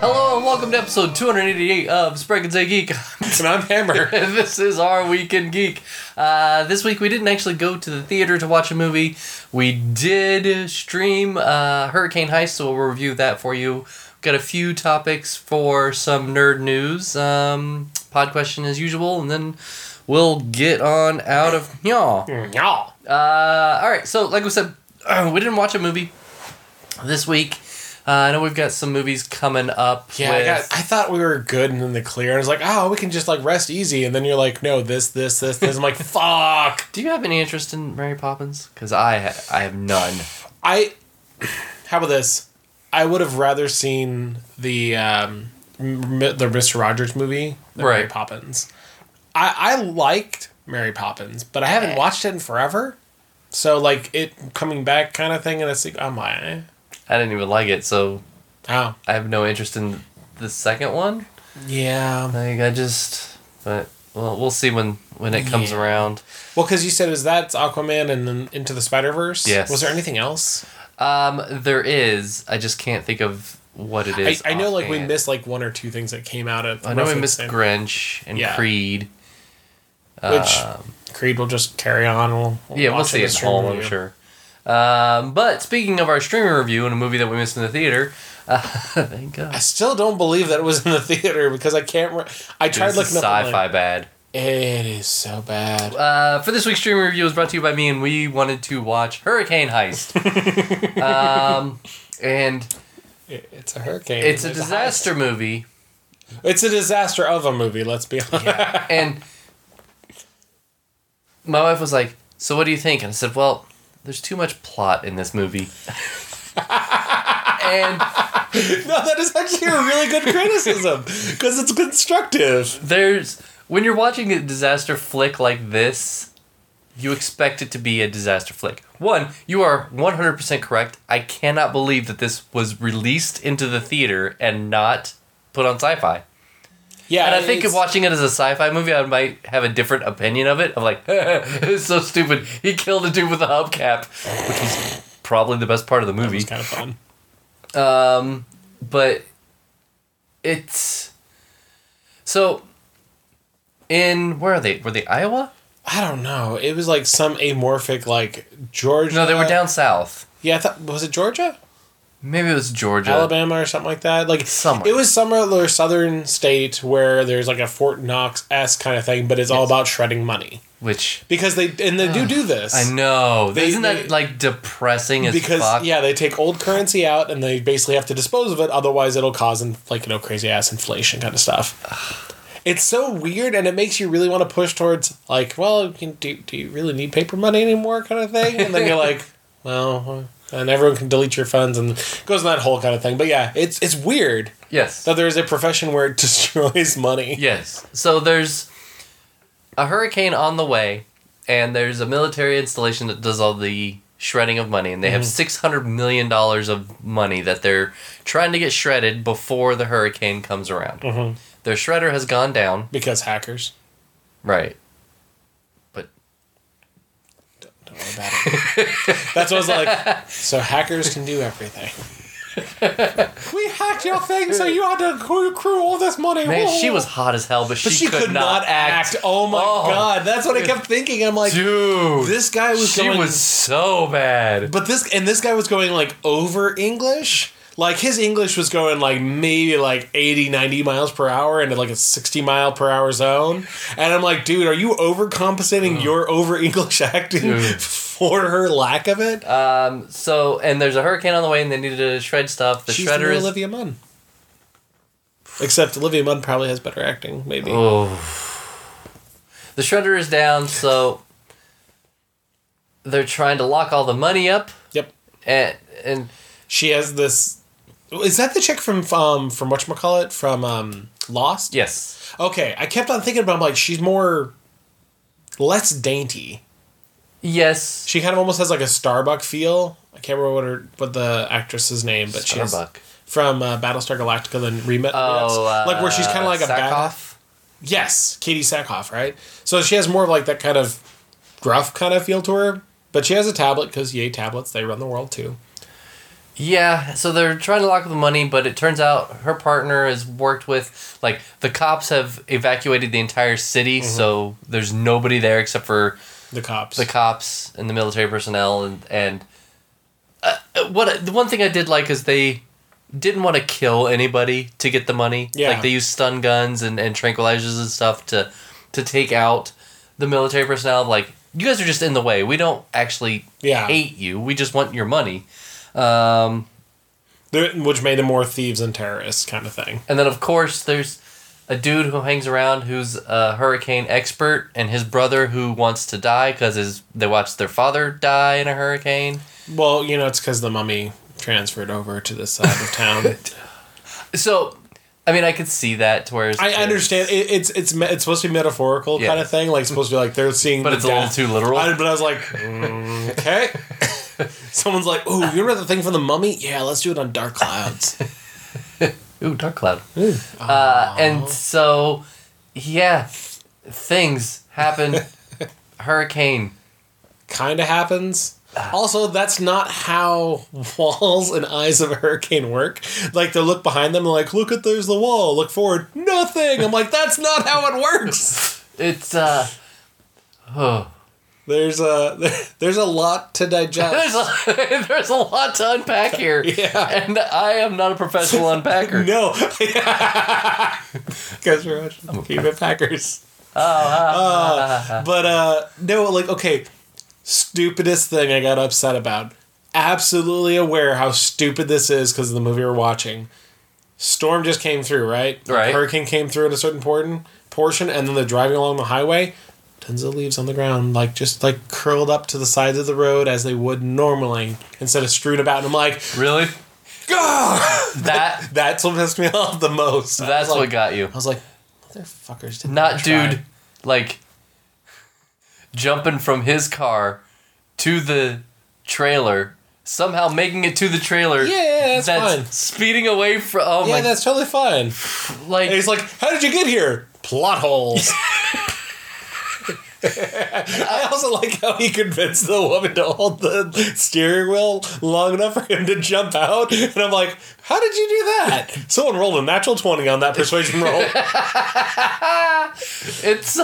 Hello and welcome to episode 288 of Spread and Say Geek. And I'm Hammer. And this is our Weekend Geek. This week we didn't actually go to the theater to watch a movie. We did stream Hurricane Heist, so we'll review that for you. Got a few topics for some nerd news. Pod question as usual, and then we'll get on out of y'all. Alright, so like we said, we didn't watch a movie this week. I know we've got some movies coming up. Yeah, I thought we were good and in the clear. And I was like, oh, we can just like rest easy. And then you're like, no, this. I'm like, fuck. Do you have any interest in Mary Poppins? Because I have none. How about this? I would have rather seen the Mr. Rogers movie than Mary Poppins. I liked Mary Poppins, but I haven't watched it in forever. So like it coming back kind of thing, and it's like, I'm like, I didn't even like it, so I have no interest in the second one. Yeah. But we'll see when it comes around. Well, because you said that's Aquaman and then Into the Spider-Verse? Yes. Was there anything else? There is. I just can't think of what it is. I know like we missed like one or two things that came out of... I know we missed Grinch and Creed. Which Creed will just carry on. We'll see it at home, I'm sure. But speaking of our streaming review and a movie that we missed in the theater, thank God. I still don't believe that it was in the theater because I can't. I tried looking up. Sci-fi bad. It is so bad. For this week's streaming review was brought to you by me, and we wanted to watch Hurricane Heist. And it's a hurricane. It's a disaster movie. It's a disaster of a movie. Let's be honest. Yeah. And my wife was like, "So what do you think?" And I said, "Well, there's too much plot in this movie." And no, that is actually a really good criticism because it's constructive. When you're watching a disaster flick like this, you expect it to be a disaster flick. One, you are 100% correct. I cannot believe that this was released into the theater and not put on Sci-Fi. Yeah, and I think if watching it as a sci-fi movie, I might have a different opinion of it. I'm like, it's so stupid. He killed a dude with a hubcap, which was probably the best part of the movie. That was kind of fun. But it's... So, where are they? Were they Iowa? I don't know. It was like some amorphic, like, Georgia. No, they were down south. Yeah, was it Georgia? Maybe it was Georgia. Alabama or something like that. Like somewhere. It was some other southern state where there's like a Fort Knox-esque kind of thing, but it's all about shredding money. Because they do this. I know. Isn't that like depressing as fuck? Yeah, they take old currency out and they basically have to dispose of it, otherwise it'll cause crazy ass inflation kind of stuff. It's so weird, and it makes you really want to push towards like, well, do you really need paper money anymore kind of thing? And then you're like, well, and everyone can delete your funds, and it goes in that whole kind of thing. But yeah, it's weird. Yes. That there's a profession where it destroys money. Yes. So there's a hurricane on the way, and there's a military installation that does all the shredding of money, and they have $600 million of money that they're trying to get shredded before the hurricane comes around. Mm-hmm. Their shredder has gone down. Because hackers. Right. Don't worry about it. That's what I was like. So hackers can do everything. We hacked your thing, so you had to accrue all this money. Man, she was hot as hell, but she could not act. Oh my god, that's what I kept thinking. I'm like, dude, this guy was She was so bad. But this guy was going like over English. Like his English was going like maybe like 80, 90 miles per hour into like a 60 mile per hour zone. And I'm like, dude, are you overcompensating your over English acting for her lack of it? And there's a hurricane on the way and they needed to shred stuff. She's the new Olivia Munn. Except Olivia Munn probably has better acting, maybe. Oh. The shredder is down, so they're trying to lock all the money up. Yep. And she has this... Is that the chick from whatchamacallit? From Lost? Yes. Okay, I kept on thinking about, like, she's less dainty. Yes. She kind of almost has, like, a Starbuck feel. I can't remember what the actress's name, but Starbuck. She's from Battlestar Galactica, then remit. Like, where she's kind of like Sackhoff? Yes, Katie Sackhoff, right? So she has more of, like, that kind of gruff kind of feel to her, but she has a tablet, because yay, tablets, they run the world, too. Yeah, so they're trying to lock up the money, but it turns out her partner has worked with, like, the cops have evacuated the entire city, so there's nobody there except for The cops. the cops and the military personnel, and the one thing I did like is they didn't want to kill anybody to get the money. Yeah. Like, they used stun guns and tranquilizers and stuff to take out the military personnel. Like, you guys are just in the way. We don't actually hate you. We just want your money. Which made them more thieves and terrorists kind of thing. And then, of course, there's a dude who hangs around who's a hurricane expert, and his brother who wants to die because they watched their father die in a hurricane. Well, it's because the mummy transferred over to this side of town. So, I mean, I could see that to where... I understand. It's supposed to be metaphorical kind of thing. Like, it's supposed to be like they're seeing But it's a little too literal. But I was like, okay. Someone's like, ooh, you remember the thing from the mummy? Yeah, let's do it on Dark Clouds. Ooh, Dark Cloud. And so, yeah, things happen. Hurricane. Kind of happens. Also, that's not how walls and eyes of a hurricane work. Like, they look behind them and like, look at, there's the wall. Look forward, nothing. I'm like, that's not how it works. It's, There's a lot to digest. There's a lot to unpack here. Yeah. And I am not a professional unpacker. No. Guys, we're watching Keep It Packers. But, no, like, okay, stupidest thing I got upset about. Absolutely aware how stupid this is because of the movie we're watching. Storm just came through, right? Right. Hurricane came through at a certain portion, and then they're driving along the highway. Tons of leaves on the ground, just curled up to the sides of the road as they would normally, instead of strewn about. And I'm like, really? God! That's what pissed me off the most. That's what got you. I was like, motherfuckers didn't Not try. dude, jumping from his car to the trailer, somehow making it to the trailer. Yeah, that's fine. Speeding away from. Oh yeah, my! that's totally fine. And he's like, how did you get here? Plot holes. I also like how he convinced the woman to hold the steering wheel long enough for him to jump out. And I'm like, how did you do that? Someone rolled a natural 20 on that persuasion roll. It's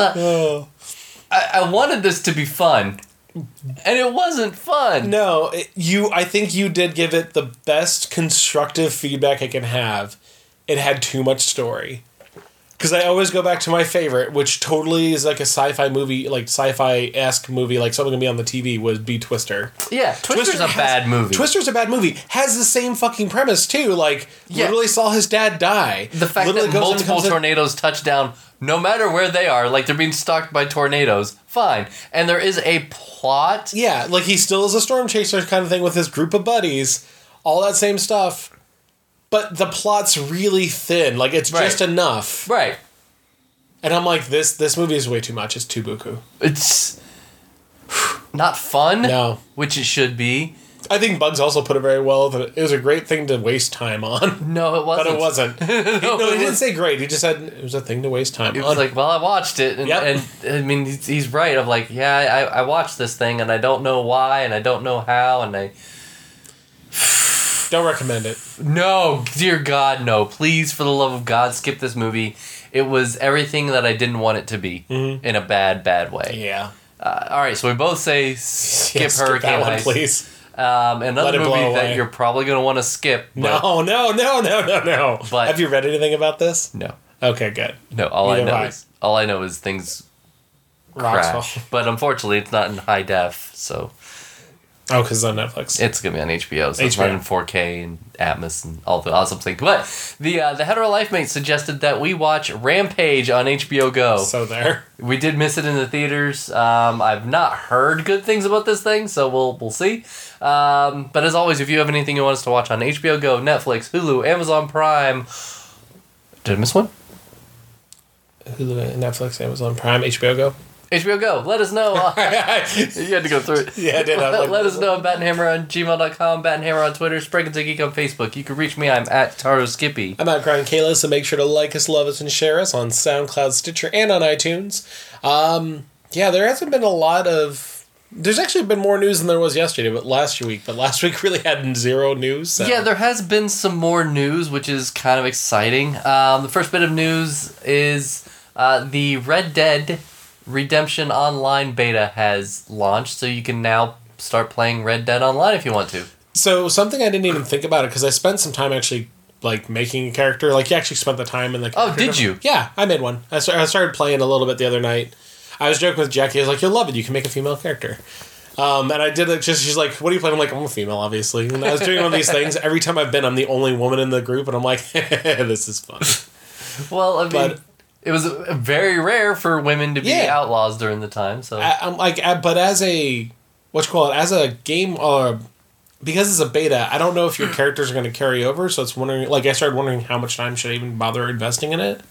I wanted this to be fun, and it wasn't fun. No, I think you did give it the best constructive feedback it can have. It had too much story. Because I always go back to my favorite, which totally is like a sci-fi movie, like sci-fi-esque movie, like something gonna be on the TV, would be Twister. Yeah, Twister's a bad movie. Twister's a bad movie. Has the same fucking premise, too. Literally saw his dad die. The fact that multiple tornadoes touch down, no matter where they are, they're being stalked by tornadoes, fine. And there is a plot. Yeah, he still is a storm chaser kind of thing with his group of buddies. All that same stuff. But the plot's really thin. It's just enough. Right. And I'm like, this movie is way too much. It's too buku. It's not fun. No. Which it should be. I think Bugs also put it very well. That it was a great thing to waste time on. No, it wasn't. But it wasn't. He didn't say great. He just said it was a thing to waste time on. It was like, well, I watched it. And, and I mean, he's right. I'm like, yeah, I watched this thing, and I don't know why, and I don't know how, and I... Don't recommend it. No, dear God, no. Please, for the love of God, skip this movie. It was everything that I didn't want it to be in a bad, bad way. Yeah. All right, so we both say skip Hurricane that one, Heist. Please. Another movie that you're probably going to want to skip. No. But have you read anything about this? No. Okay, good. No, all I know is things crash. But unfortunately, it's not in high def, so... Oh, because it's on Netflix. It's going to be on HBO, so it's running in 4K and Atmos and all the awesome things. But the Hetero Life Mate suggested that we watch Rampage on HBO Go. So there. We did miss it in the theaters. I've not heard good things about this thing, so we'll see. But as always, if you have anything you want us to watch on HBO Go, Netflix, Hulu, Amazon Prime... Did I miss one? Hulu, Netflix, Amazon Prime, HBO Go. HBO Go, let us know. You had to go through it. Yeah, I did. Let us know at batandhammer on gmail.com, batandhammer on Twitter, Spriggins and Geek on Facebook. You can reach me, I'm at Taro Skippy. I'm at Crying Kayla, so make sure to like us, love us, and share us on SoundCloud, Stitcher, and on iTunes. There hasn't been a lot of There's actually been more news than there was yesterday, but last week really had zero news. So. Yeah, there has been some more news, which is kind of exciting. The first bit of news is the Red Dead Redemption Online beta has launched, so you can now start playing Red Dead Online if you want to. So something I didn't even think about it, because I spent some time actually like making a character. Like, you actually spent the time in the character. Oh, did you? Yeah, I made one. I started playing a little bit the other night. I was joking with Jackie. I was like, "You'll love it. You can make a female character." And I did it. She's like, "What are you playing?" I'm like, "I'm a female, obviously." And I was doing one of these things. Every time I've been, I'm the only woman in the group, and I'm like, "This is fun." Well, I mean, it was very rare for women to be outlaws during the time. So I'm like, but as a as a game, because it's a beta, I don't know if your characters are going to carry over. So it's wondering. Like, I started wondering how much time should I even bother investing in it.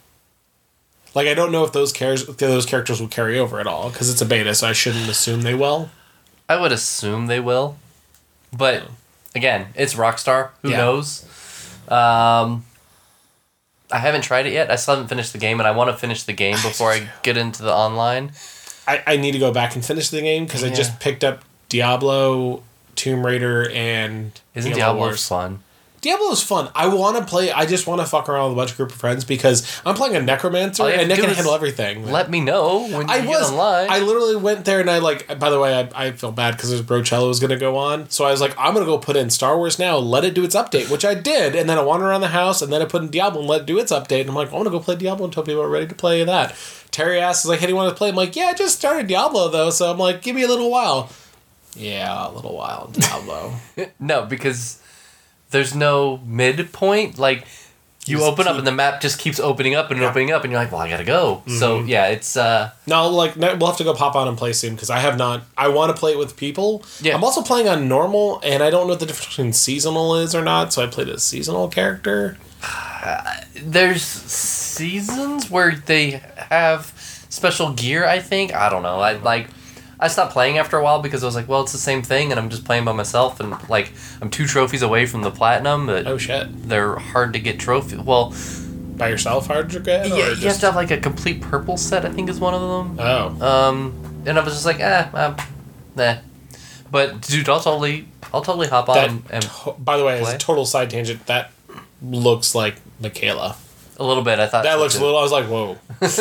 Like, I don't know if those characters will carry over at all, because it's a beta, so I shouldn't assume they will. I would assume they will. But, again, it's Rockstar. Who knows? I haven't tried it yet. I still haven't finished the game, and I want to finish the game before I get into the online. I need to go back and finish the game, because I just picked up Diablo, Tomb Raider, and Isn't Diablo fun? Diablo is fun. I want to play. I just want to fuck around with a bunch of group of friends, because I'm playing a necromancer and they can handle everything. Let me know when you get online. I literally went there and by the way, I feel bad because there's Brocello was going to go on. So I was like, I'm going to go put in Star Wars Now, let it do its update, which I did. And then I wandered around the house and then I put in Diablo and let it do its update. And I'm like, I want to go play Diablo until people are ready to play that. Terry asks, like, hey, do you want to play? I'm like, yeah, I just started Diablo though. So I'm like, give me a little while. Yeah, a little while in Diablo. No, because there's no midpoint. Like, you open up and the map just keeps opening up and opening up, and you're like, well, I gotta go. Mm-hmm. So, yeah, it's... No, like, we'll have to go pop on and play soon, because I have not... I want to play it with people. Yeah. I'm also playing on normal, and I don't know what the difference between seasonal is or not, so I played a seasonal character. There's seasons where they have special gear, I think. I don't know. I stopped playing after a while because I was like, well, it's the same thing, and I'm just playing by myself, and, like, I'm 2 trophies away from the platinum, but... Oh, shit. They're hard to get trophies. Well... By yourself hard to get? Yeah, you have to have, like, a complete purple set, I think is one of them. Oh. And I was just like, nah. But, dude, I'll totally hop on and by the way, as a total side tangent, that looks like Michaela. A little bit, I thought. That looks a little... I was like, whoa.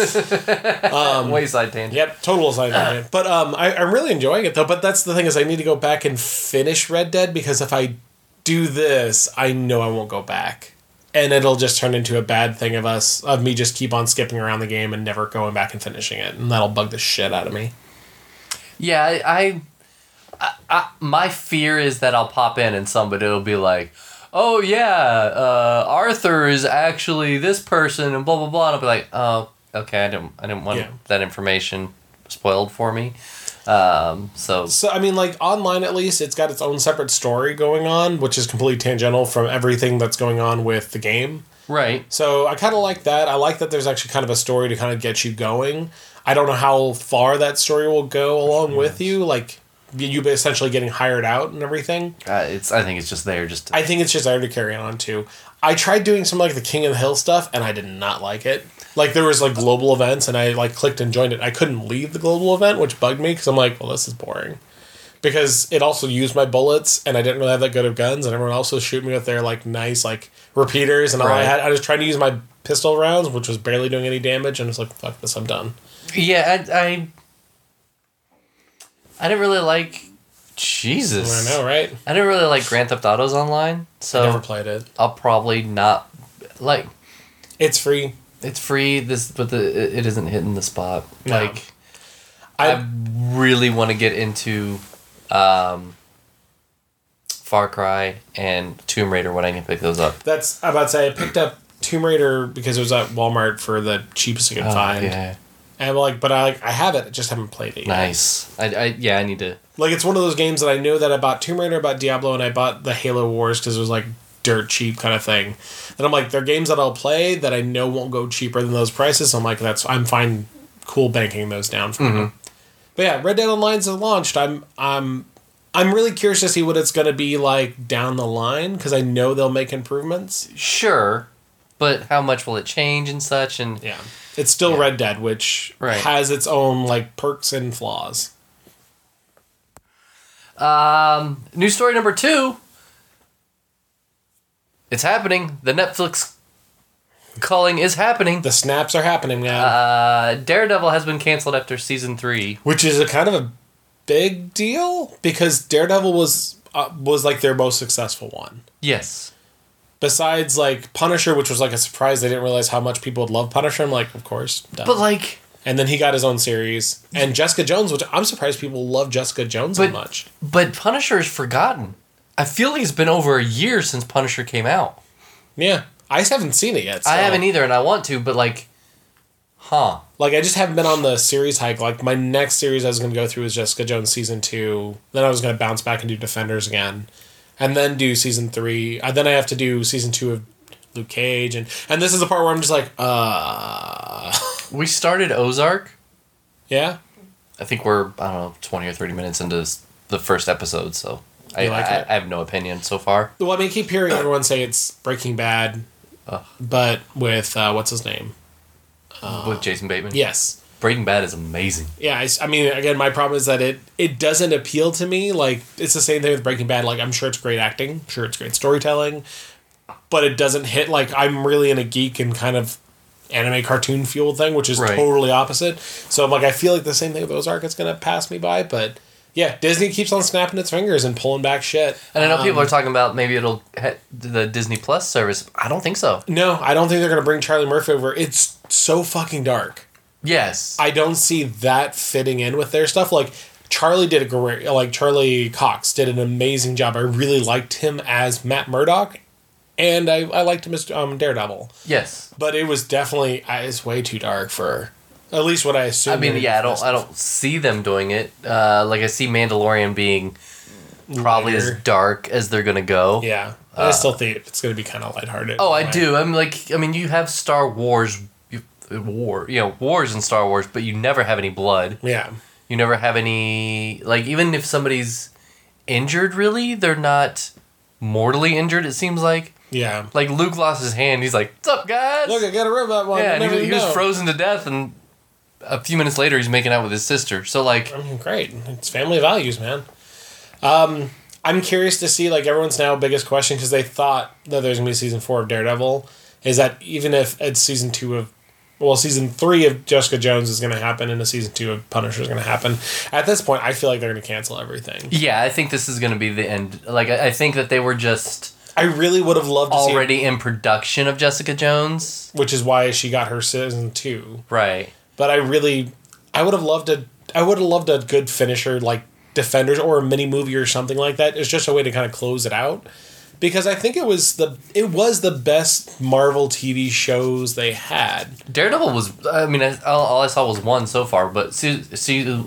Way side tangent. Yep, total side tangent. But I'm really enjoying it, though. But that's the thing, is I need to go back and finish Red Dead, because if I do this, I know I won't go back. And it'll just turn into a bad thing of me just keep on skipping around the game and never going back and finishing it. And that'll bug the shit out of me. Yeah, I my fear is that I'll pop in and somebody will be like, oh yeah, Arthur is actually this person and blah blah blah, and I'll be like, oh, okay, I didn't want that information spoiled for me. So I mean, like, online at least, it's got its own separate story going on, which is completely tangential from everything that's going on with the game. Right. So I kind of like that. I like that there's actually kind of a story to kind of get you going. I don't know how far that story will go along with you, like... You essentially getting hired out and everything. I think it's just there I think it's just there to carry on too. I tried doing some like the King of the Hill stuff, and I did not like it. Like, there was like global events, and I like clicked and joined it. I couldn't leave the global event, which bugged me, because I'm like, well, this is boring. Because it also used my bullets, and I didn't really have that good of guns, and everyone else was shooting me with their like nice like repeaters, and all I was trying to use my pistol rounds, which was barely doing any damage, and I was like, fuck this, I'm done. Yeah, I didn't really like... Jesus. I know, right? I didn't really like Grand Theft Autos Online, so... I never played it. I'll probably not... Like... It's free. It's free, but it isn't hitting the spot. No. Like... I really want to get into... Far Cry and Tomb Raider when I can pick those up. I'm about to say, I picked up Tomb Raider because it was at Walmart for the cheapest I could find. Yeah. And I'm like, but I have it, I just haven't played it yet. Nice. I need to... Like, it's one of those games that I know that I bought Tomb Raider, I bought Diablo, and I bought the Halo Wars because it was, like, dirt cheap kind of thing. And I'm like, they're games that I'll play that I know won't go cheaper than those prices. So I'm like, I'm fine cool banking those down for me. But yeah, Red Dead Online's launched. I'm really curious to see what it's going to be like down the line, because I know they'll make improvements. Sure, but how much will it change and such? And it's still Red Dead, which has its own like perks and flaws. News story number 2. It's happening. The Netflix culling is happening. The snaps are happening, man. Daredevil has been canceled after season 3. Which is a kind of a big deal because Daredevil was like their most successful one. Yes. Besides like Punisher, which was like a surprise. They didn't realize how much people would love Punisher. I'm like, of course. Duh. But like... And then he got his own series. And Jessica Jones, which I'm surprised people love Jessica Jones so much. But Punisher is forgotten. I feel like it's been over a year since Punisher came out. Yeah. I haven't seen it yet. So. I haven't either, and I want to, but like... Huh. Like, I just haven't been on the series hike. Like, my next series I was going to go through is Jessica Jones Season 2. Then I was going to bounce back and do Defenders again. And then do Season 3. Then I have to do Season 2 of Luke Cage. And this is the part where I'm just like, We started Ozark. Yeah? I think we're, I don't know, 20 or 30 minutes into the first episode, so I have no opinion so far. Well, I mean, I keep hearing everyone say it's Breaking Bad, but with, what's his name? With Jason Bateman? Yes. Breaking Bad is amazing. Yeah, I mean, again, my problem is that it doesn't appeal to me. Like, it's the same thing with Breaking Bad. Like, I'm sure it's great acting. Sure it's great storytelling. But it doesn't hit, like, I'm really in a geek and kind of anime cartoon fueled thing, which is totally opposite. So I'm like, I feel like the same thing with Ozark, it's going to pass me by. But, yeah, Disney keeps on snapping its fingers and pulling back shit. And I know people are talking about maybe it'll hit the Disney Plus service. I don't think so. No, I don't think they're going to bring Charlie Murphy over. It's so fucking dark. Yes. I don't see that fitting in with their stuff. Like, Charlie did a great... Like, Charlie Cox did an amazing job. I really liked him as Matt Murdock, and I liked him as Daredevil. Yes. But it was definitely... It's way too dark for... At least what I assume. I mean, yeah, I don't see them doing it. Like, I see Mandalorian being probably as dark as they're going to go. Yeah. I still think it's going to be kind of lighthearted. Oh, I do. I'm like... I mean, you have Star Wars... wars in Star Wars, but you never have any blood. Yeah. You never have any... Like, even if somebody's injured, really, they're not mortally injured, it seems like. Yeah. Like, Luke lost his hand. He's like, "What's up, guys?" Look, I got a robot one. Yeah, and he was frozen to death, and a few minutes later, he's making out with his sister. So, like... I mean, great. It's family values, man. I'm curious to see, like, everyone's now biggest question, because they thought that there's going to be season 4 of Daredevil, is that even if it's season 2 of... Well, season 3 of Jessica Jones is going to happen, and a season 2 of Punisher is going to happen. At this point, I feel like they're going to cancel everything. Yeah, I think this is going to be the end. Like, I think that they were just... I really would have loved to see... Already in production of Jessica Jones. Which is why she got her season 2. Right. But I would have loved a good finisher, like Defenders or a mini movie or something like that. It's just a way to kind of close it out. Because I think it was the best Marvel TV shows they had. Daredevil was... I mean, all I saw was one so far, but season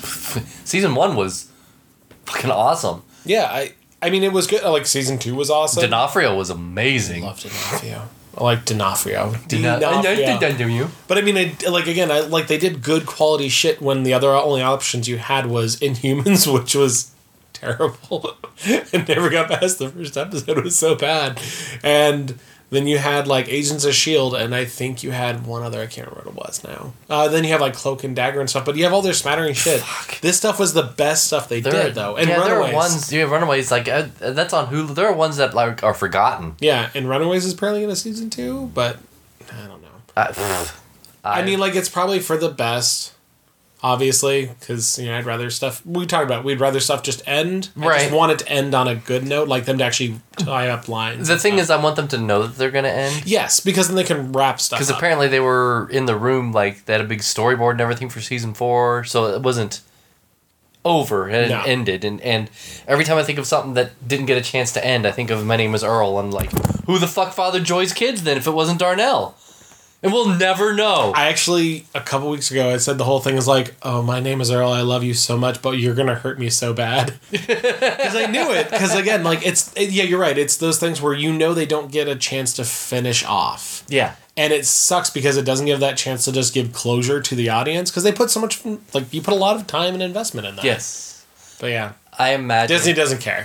1 was fucking awesome. Yeah, I mean, it was good. Like, season 2 was awesome. D'Onofrio was amazing. I love D'Onofrio. I like D'Onofrio. D'Onofrio. But I mean, they did good quality shit when the only options you had was Inhumans, which was terrible. It never got past the first episode. It was so bad. And then you had, like, Agents of S.H.I.E.L.D., and I think you had one other, I can't remember what it was now. Then you have, like, Cloak and Dagger and stuff, but you have all their smattering shit. Fuck. This stuff was the best stuff they did, though. And Runaways. There are ones, Runaways, like, that's on Hulu. There are ones that, like, are forgotten. Yeah, and Runaways is apparently in a season 2, but I don't know. I mean, like, it's probably for the best, obviously, because, I'd rather stuff... we'd rather stuff just end. Right. I just want it to end on a good note, like them to actually tie up lines. The thing is, I want them to know that they're going to end. Yes, because then they can wrap stuff up. Because apparently they were in the room, like, they had a big storyboard and everything for season 4, so it wasn't over. It ended. And every time I think of something that didn't get a chance to end, I think of My Name is Earl. I'm like, who the fuck fathered Joy's kids then if it wasn't Darnell? And we'll never know. I actually, a couple weeks ago, I said the whole thing is like, "Oh, my name is Earl, I love you so much, but you're going to hurt me so bad." Because I knew it. Because again, like, yeah, you're right. It's those things where they don't get a chance to finish off. Yeah. And it sucks because it doesn't give that chance to just give closure to the audience. Because they put so much, like, you put a lot of time and investment in that. Yes. But yeah. I imagine. Disney doesn't care.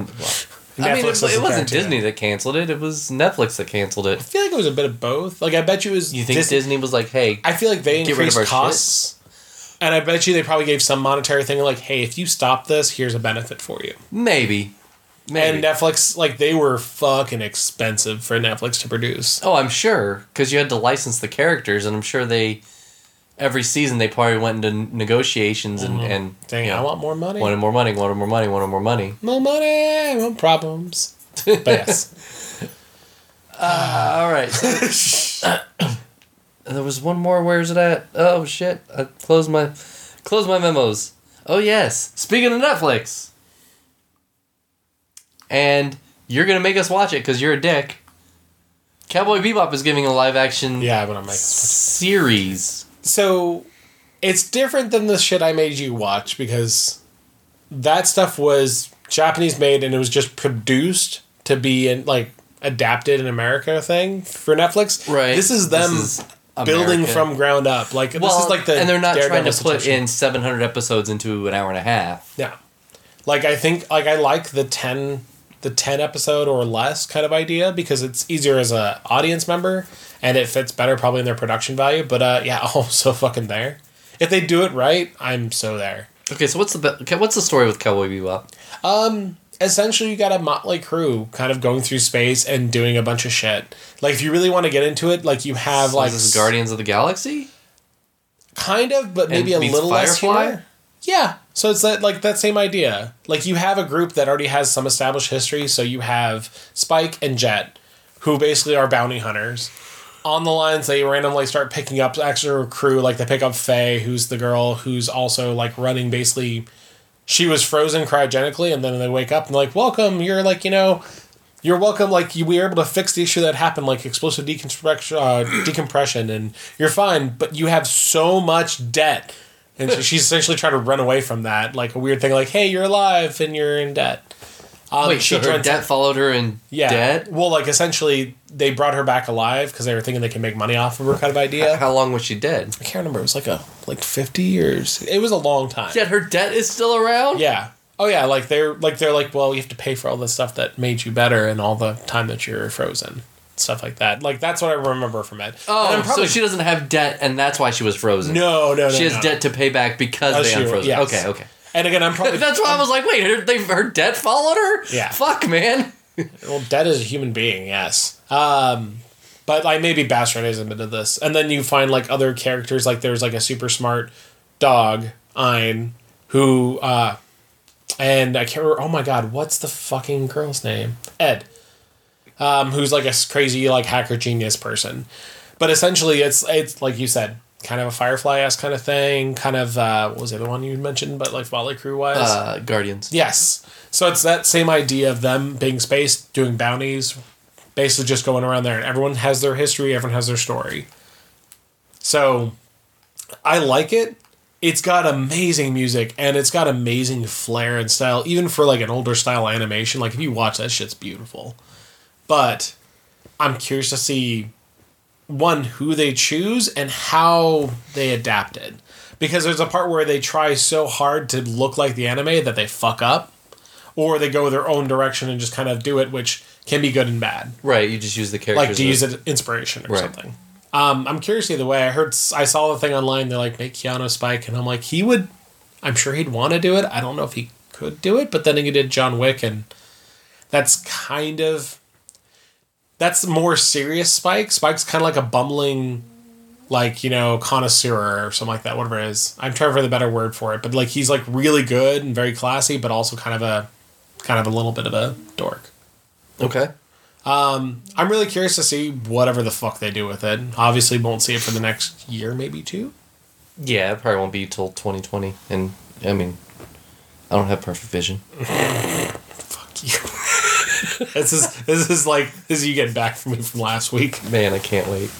I mean, it wasn't Disney that canceled it. It was Netflix that canceled it. I feel like it was a bit of both. Like, I bet you it was... You think Disney was like, hey... I feel like they increased costs. And I bet you they probably gave some monetary thing like, hey, if you stop this, here's a benefit for you. Maybe. And Netflix, like, they were fucking expensive for Netflix to produce. Oh, I'm sure. Because you had to license the characters, and I'm sure every season they probably went into negotiations and Dang, you know, I want more money. Wanted more money, wanted more money, wanted more money. More money, more problems. But yes. All right. There was one more. Where's it at? Oh, shit. I closed my memos. Oh, yes. Speaking of Netflix. And you're going to make us watch it because you're a dick. Cowboy Bebop is giving a live-action series. So, it's different than the shit I made you watch because that stuff was Japanese made and it was just produced to be adapted in America thing for Netflix. Right. This is them building from ground up. This is like the and they're not Daredevil trying to put situation. in 700 episodes into an hour and a half. Yeah. I think I like the 10 episode or less kind of idea because it's easier as a audience member and it fits better probably in their production value. But I'm so fucking there. If they do it right, I'm so there. Okay, so what's the story with Cowboy Bebop? Essentially, you got a motley crew kind of going through space and doing a bunch of shit. Like, if you really want to get into it, like, you have, so is this Guardians of the Galaxy? Kind of, but maybe a little less humor. Yeah. So it's that same idea. Like, you have a group that already has some established history, so you have Spike and Jet, who basically are bounty hunters. On the lines, they randomly start picking up extra crew, like, they pick up Faye, who's the girl who's also, like, running basically... She was frozen cryogenically, and then they wake up and they're like, welcome, you're like, you're welcome, like, we were able to fix the issue that happened, like explosive decompression, and you're fine, but you have so much debt. And so she's essentially trying to run away from that, like a weird thing, like, hey, you're alive and you're in debt. Wait, so her debt followed her in debt? Well, like, essentially, they brought her back alive because they were thinking they can make money off of her kind of idea. How long was she dead? I can't remember. It was like 50 years. It was a long time. Yet her debt is still around? Yeah. Oh, yeah. They're like, well, you have to pay for all the stuff that made you better and all the time that you're frozen. Stuff like that. Like, that's what I remember from it. Oh, so she doesn't have debt and that's why she was frozen. No. She has debt to pay back because they unfrozen. Yes. Okay. And again, I'm probably... That's why I was like, wait, her debt followed her? Yeah. Fuck, man. Well, debt is a human being, yes. But I may be bastardizing into this. And then you find, like, other characters, like, there's, like, a super smart dog, Ein, who, and I can't remember, oh my god, what's the fucking girl's name? Ed. Who's, like, a crazy, like, hacker genius person. But essentially, it's like you said, kind of a Firefly-esque kind of thing, kind of, what was the other one you mentioned, but, like, Motley Crue-wise? Guardians. Yes. So it's that same idea of them being space, doing bounties, basically just going around there, and everyone has their history, everyone has their story. So, I like it. It's got amazing music, and it's got amazing flair and style, even for, like, an older style animation. Like, if you watch that shit's beautiful. But, I'm curious to see... one, who they choose and how they adapt it. Because there's a part where they try so hard to look like the anime that they fuck up. Or they go their own direction and just kind of do it, which can be good and bad. Right, you just use the characters. Like to use it inspiration or something. I'm curious either way. I saw the thing online, they're like, make Keanu Spike. And I'm like, I'm sure he'd want to do it. I don't know if he could do it. But then he did John Wick and that's kind of... That's more serious Spike. Spike's kind of like a bumbling, like, connoisseur or something like that, whatever it is. I'm trying for the better word for it. But, like, he's, like, really good and very classy, but also kind of a little bit of a dork. Okay. I'm really curious to see whatever the fuck they do with it. Obviously won't see it for the next year, maybe two. Yeah, it probably won't be till 2020. And, I mean, I don't have perfect vision. Fuck you. This is you getting back from me from last week. Man, I can't wait.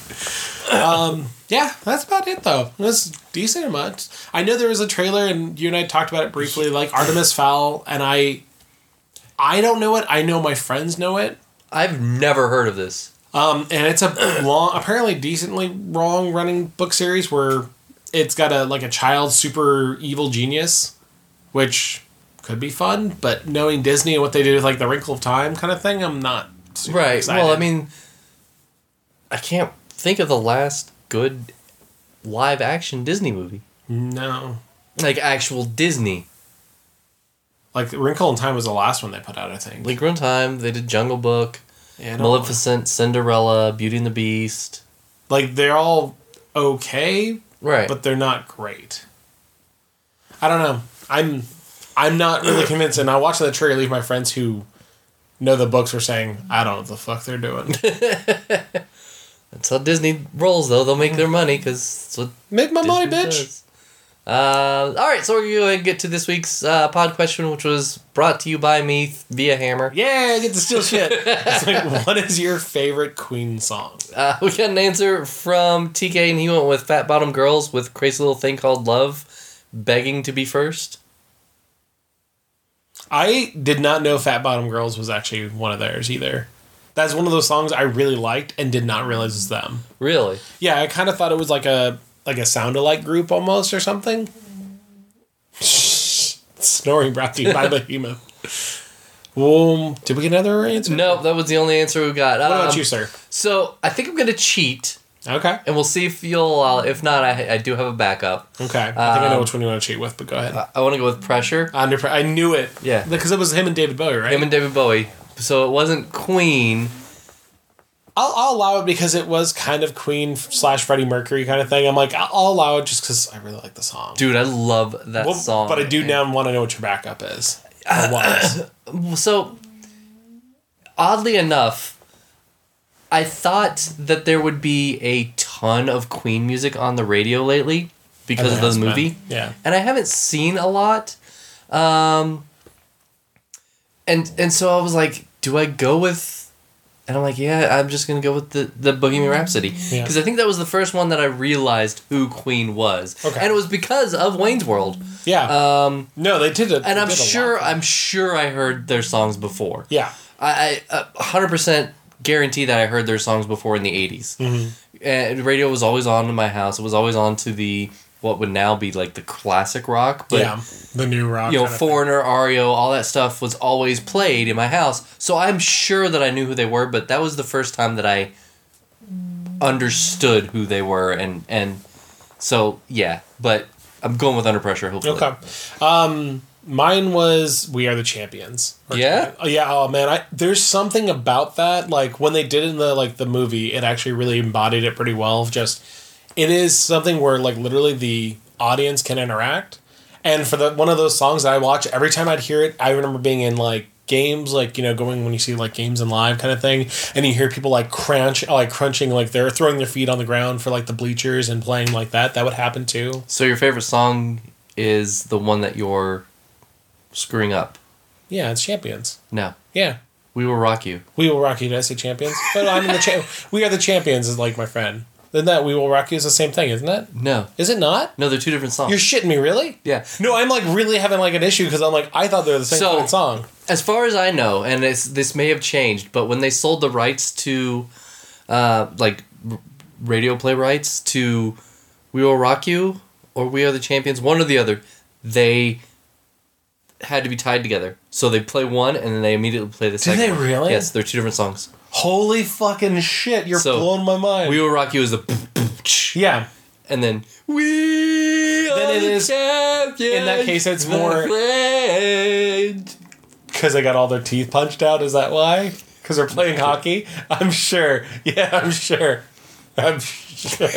Yeah, that's about it though. It was decent amount. I know there was a trailer and you and I talked about it briefly, like Artemis Fowl, and I don't know it. I know my friends know it. I've never heard of this. And it's a long, apparently decently long running book series where it's got a child super evil genius, which could be fun, but knowing Disney and what they did with like the Wrinkle of Time kind of thing, I'm not super excited. Well, I mean, I can't think of the last good live action Disney movie. No. Like actual Disney. Like Wrinkle in Time was the last one they put out, I think. Like Run Time, they did Jungle Book, Yeah, Maleficent, Cinderella, Beauty and the Beast. Like they're all okay, Right. but they're not great. I don't know. I'm not really convinced, and I watched the trailer. Leave my friends who know the books were saying, I don't know what the fuck they're doing. That's how Disney rolls, though. They'll make their money because that's what Make my money, Disney bitch. does. All right, so we're going to go ahead and get to this week's pod question, which was brought to you by me via Hammer. Yeah, I get to steal shit. It's like, what is your favorite Queen song? We got an answer from TK, and he went with Fat Bottom Girls with Crazy Little Thing Called Love, begging to be first. I did not know Fat Bottom Girls was actually one of theirs either. That's one of those songs I really liked and did not realize was them. Really? Yeah, I kind of thought it was like a sound-alike group almost or something. Snoring brought to you by Behemoth. Did we get another answer? No, that was the only answer we got. What about you, sir? So I think I'm going to cheat, Okay. and we'll see if you'll. If not, I do have a backup. Okay. I think I know which one you want to cheat with, but go ahead. I want to go with Pressure. I knew it. Yeah. Because it was him and David Bowie, right? Him and David Bowie. So it wasn't Queen. I'll allow it because it was kind of Queen / Freddie Mercury kind of thing. I'm like, I'll allow it just because I really like the song. Dude, I love that song. But I do now want to know what your backup is. Or was. So, oddly enough, I thought that there would be a ton of Queen music on the radio lately because of the movie. Yeah. And I haven't seen a lot. And so I was like, do I go with... And I'm like, yeah, I'm just going to go with the Bohemian Rhapsody. Because I think that was the first one that I realized who Queen was. Okay. And it was because of Wayne's World. Yeah. No, they did it. And I'm sure I heard their songs before. Yeah. I 100% guarantee that I heard their songs before in the 80s. Mm-hmm. And radio was always on in my house. It was always on to the... what would now be like the classic rock, but yeah, the new rock. You know, Foreigner, REO, all that stuff was always played in my house. So I'm sure that I knew who they were, but that was the first time that I understood who they were, and so yeah. But I'm going with Under Pressure. Hopefully. Okay. Mine was We Are the Champions. Yeah? Yeah, oh man, there's something about that, like when they did it in the movie, it actually really embodied it pretty well. Just it is something where like literally the audience can interact. And for one of those songs that I watch, every time I'd hear it, I remember being in like games, like, you know, going when you see like games in live kind of thing, and you hear people like crunching, like they're throwing their feet on the ground for like the bleachers and playing like that. That would happen too. So your favorite song is the one that you're screwing up? Yeah, it's Champions. No. Yeah. We Will Rock You. We Will Rock You. Did I say Champions? But I'm in the We Are the Champions is like my friend. Isn't that We Will Rock You is the same thing, isn't it? No. Is it not? No, they're two different songs. You're shitting me, really? Yeah. No, I'm like really having like an issue because I'm like, I thought they were the same fucking song. As far as I know, and this may have changed, but when they sold the rights to, radio play rights to We Will Rock You or We Are the Champions, one or the other, they had to be tied together. So they play one and then they immediately play the second. Do they really? Yes, they're two different songs. Holy fucking shit, you're blowing my mind. We Will Rock You is the... Yeah. And then... We are it is, champions. In that case, it's more... Because they got all their teeth punched out, is that why? Because they're playing hockey? I'm sure. Yeah, I'm sure. I'm sure.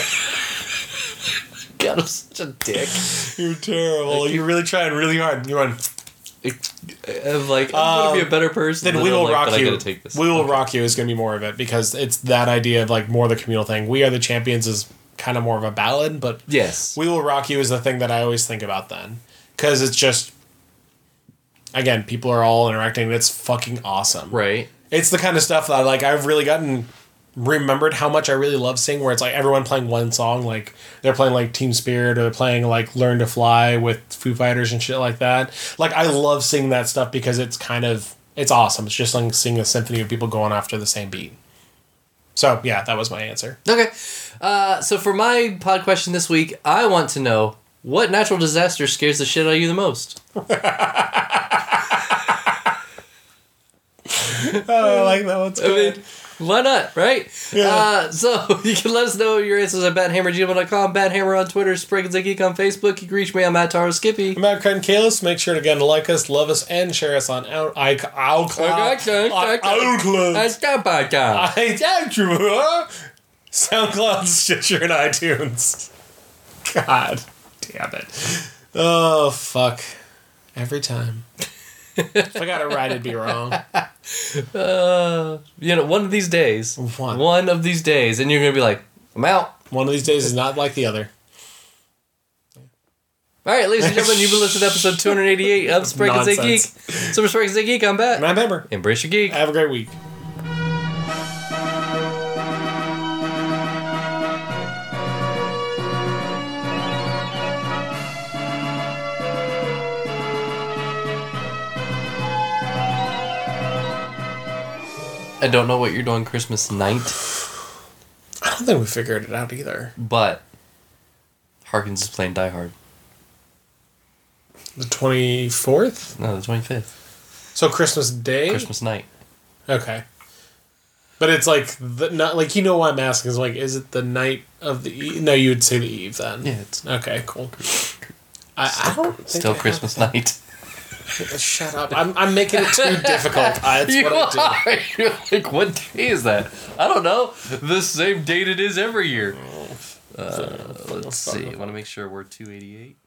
God, I'm such a dick. You're terrible. You're really trying really hard. You're on... I'm like, I'm going to be a better person. Then We Will Rock You. Take this. We Will Rock You is going to be more of it because it's that idea of like more the communal thing. We Are the Champions is kind of more of a ballad, but yes, We Will Rock You is the thing that I always think about then because it's just, again, people are all interacting. It's fucking awesome. Right. It's the kind of stuff that like I've really remembered how much I really love seeing where it's like everyone playing one song, like they're playing like Team Spirit or they're playing like Learn to Fly with Foo Fighters and shit like that. Like I love seeing that stuff because it's awesome. It's just like seeing a symphony of people going after the same beat. So yeah, that was my answer. Okay. So for my pod question this week, I want to know what natural disaster scares the shit out of you the most? Oh, I like that one. I mean, Why not, right? Yeah. So you can let us know your answers at bathammer@gmail.com, Bathammer on Twitter, Spriggins and Geek on Facebook. You can reach me on Matt Taro Skippy. I'm at Creighton Kalis. Make sure to again like us, love us, and share us on iCloud. SoundCloud, Stitcher, and iTunes. God damn it. Oh, fuck. Every time. If I got it right, it'd be wrong. One of these days. One of these days. And you're going to be like, I'm out. One of these days is not like the other. All right, ladies and gentlemen, you've been listening to episode 288 of Spriggins and Geek. So for Spriggins and Geek, I'm Bat. And I'm Ember. Embrace your geek. Have a great week. I don't know what you're doing Christmas night. I don't think we figured it out either. But Harkins is playing Die Hard. The 24th? No, the 25th. So Christmas Day? Christmas night. Okay. But it's like, not like, you know why I'm asking, is like, is it the night of the eve? No, you would say the eve then. Yeah, it's... Okay, cool. I don't think Still Christmas night. Shut up. I'm making it too difficult. That's what I do. You're like, what day is that? I don't know. The same date it is every year. Let's see. I want to make sure we're 288.